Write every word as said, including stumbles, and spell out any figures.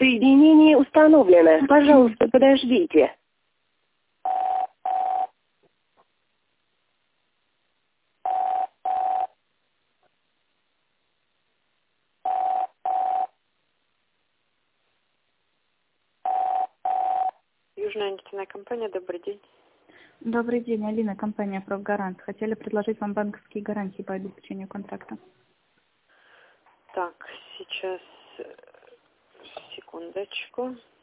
Соединение установлено. Пожалуйста, подождите. Южная нефтяная компания, добрый день. Добрый день, Алина, компания «Профгарант». Хотели предложить вам банковские гарантии по обеспечению контракта. Так, сейчас, секундочку.